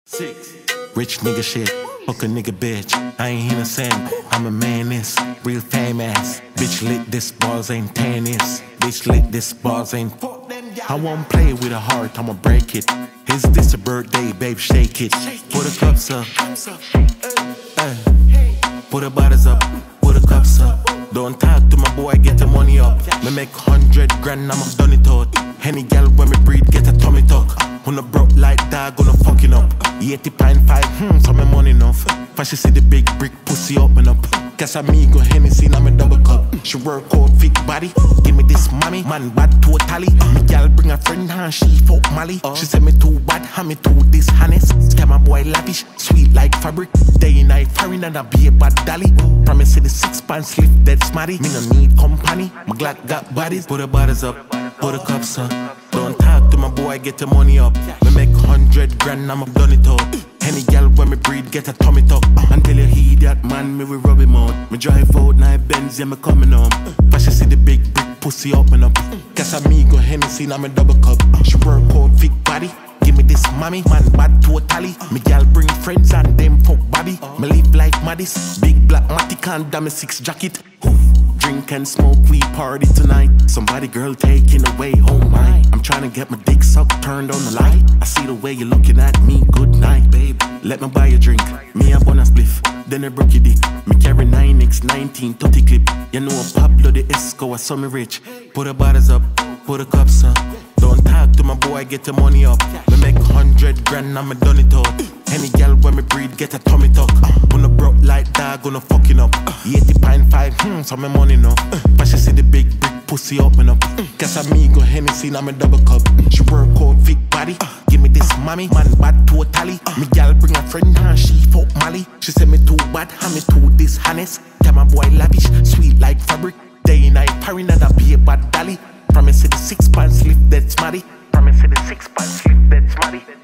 6. Rich nigga shit, fuck a nigga bitch. I ain't innocent, I'm a menace, real famous. Bitch lit, this balls ain't tennis. Bitch lit, this balls ain't. I won't play with a heart, I'ma break it. Is this a birthday, babe? Shake it. Put the cups up, put the bottles up, put the cups up. Don't talk to my boy, get the money up. Me make 100 grand, I'ma done it out. Any gal when me breathe, get a tummy tuck. On a broke like that, gonna fucking up. 80.5, so my money enough. If she see the big brick, pussy open up. Casamigo, Hennessy, now me double cup. She work out, fit body. Give me this mommy, man bad totally. Me gal bring a friend and she fuck Molly. She said me too bad, and me too dishonest. Scam my boy lavish, sweet like fabric. Day and night foreign and I be a bad dolly. Promise the 6 pants lift dead smarty. Me no need company, my Glock got bodies. Put the bottles up, put the cups up. Don't talk to my boy, get the money up. Me make 100 grand, I'ma done it out. Any gal when me breathe, get a tummy tuck. Until you hear that man, me we rub him out. Me drive out, now Benz, yeah, me coming home. But she see the big brick, pussy open up. Casamigo, Hennessy, now me double cup. She work out, fit body. Give me this mommy, man bad totally. Me gal bring friends and them fuck body. Me live like Maddis, big black matic and damn 6 jacket. Drink and smoke, we party tonight. Somebody girl taking away home mine. I'm trying to get my dick sucked, turned on the light. I see the way you're looking at me, good night, babe. Let me buy a drink, me a bonus spliff. Then I broke your dick, me carry 9x 19 30 clip. You know Pablo the Esco, I saw me rich. Put the bottles up, put the cups up. Don't talk to my boy, get the money up. Me make 100 grand, I'ma done it out. Any gal when me breathe, get a tummy tuck. On a broke like that, gonna fucking up. 80.5, so my money no. But she see the big brick, pussy open up. Casamigo, Hennessy, now me double cup. She work out, fit body. Give me this mommy, man bad totally. Me gal bring a friend and she fuck Molly. She said me too bad, and me too dishonest. Tell my boy lavish, sweet like fabric. Day and night parring and I be a bad dolly. Promise the 6 pants lift dead smarty. Promise the 6 pants lift dead smarty.